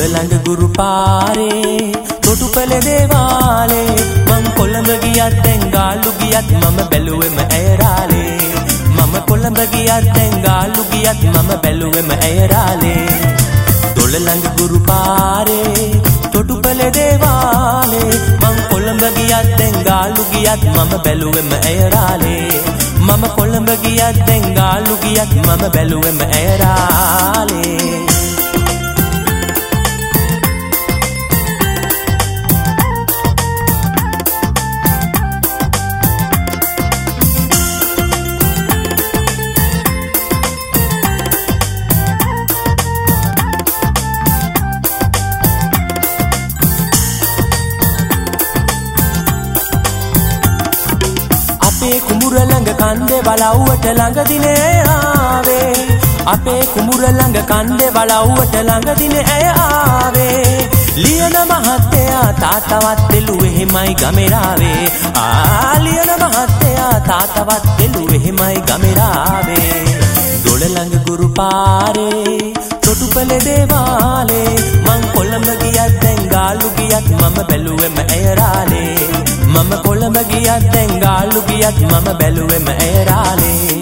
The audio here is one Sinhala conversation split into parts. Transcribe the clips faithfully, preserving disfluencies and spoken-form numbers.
දොළළඟ ගුරු පාරේ තොටුපළ දේවාලේ මං කොළඹ ගියත් දැන් ගාල්ලු ගියත් මම බැලුවෙම ඇය රාලේ මම කොළඹ ගියත් දැන් ගාල්ලු ගියත් මම බැලුවෙම ඇය රාලේ දොළළඟ ගුරු පාරේ තොටුපළ දේවාලේ මං කොළඹ ගියත් දැන් ගාල්ලු ගියත් මම බැලුවෙම ඇය රාලේ මම කොළඹ ගියත් දැන් ගාල්ලු ගියත් මම බැලුවෙම ඇය රාලේ අපේ කුඹුර ළඟ කන්දේ බලව්වට ළඟ දිනේ ආවේ අපේ කුඹුර ළඟ කන්දේ බලව්වට ළඟ දිනේ ඇය ආවේ ලියන මහත්තයා තාත්තවත් එළුවේ එහෙමයි ගමෙරාවේ ආ ලියන මහත්තයා තාත්තවත් එළුවේ එහෙමයි ගමෙරාවේ දොළළඟ ගුරු පාරේ තොටුපළ දේවාලේ මං කොළඹ ගියත් දැන් ගාල්ලු ගියත් මම බැලුවෙම ඇය රාලේ මම කොළඹ ගියත් දැන් ගාල්ලු ගියත් මම බැලුවෙම ඇය රාලේ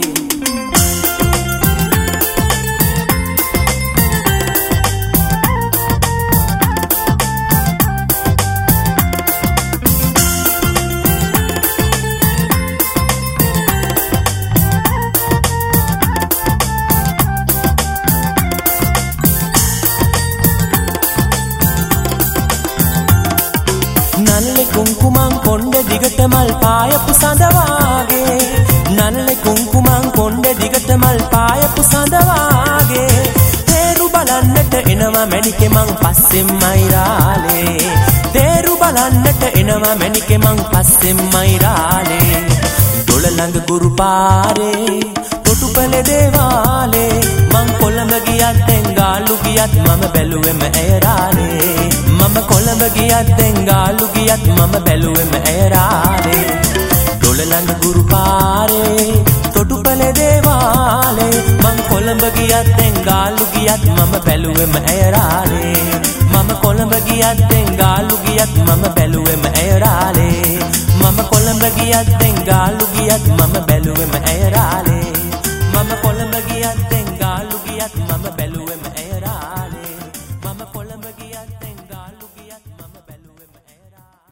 නල්ලේ කුංකුමං කොණ්ඩ දිගට මල් පායපු සඳ වාගේ නල්ලේ කුංකුමං කොණ්ඩ දිගට මල් පායපු සඳ වාගේ තේරු බලන්නට එනවා මැණිකේ මං පස්සෙන්මයි රාලේ තේරු බලන්නට එනවා මැණිකේ මං පස්සෙන්මයි රාලේ දොළළඟ ගුරු පාරේ තොටුපළ දේවාලේ මං කොළඹ ගියත් දැන් ගාල්ලු ගියත් මම බැලුවෙම ඇය රාලේ මම කොළඹ ගියත් දැන් ගාල්ලු ගියත් මම බැලුවෙම ඇය රාලේ දොළළඟ ගුරු පාරේ තොටුපළ දේවාලේ මං කොළඹ ගියත් දැන් ගාල්ලු ගියත් මම බැලුවෙම ඇය රාලේ මම කොළඹ ගියත් දැන් ගාල්ලු ගියත් මම බැලුවෙම ඇය රාලේ මම කොළඹ ගියත් දැන් ගාල්ලු ගියත් මම බැලුවෙම ඇය රාලේ මම කොළඹ ගියත් දැන් ගාල්ලු ගියත් මම බැලුවෙම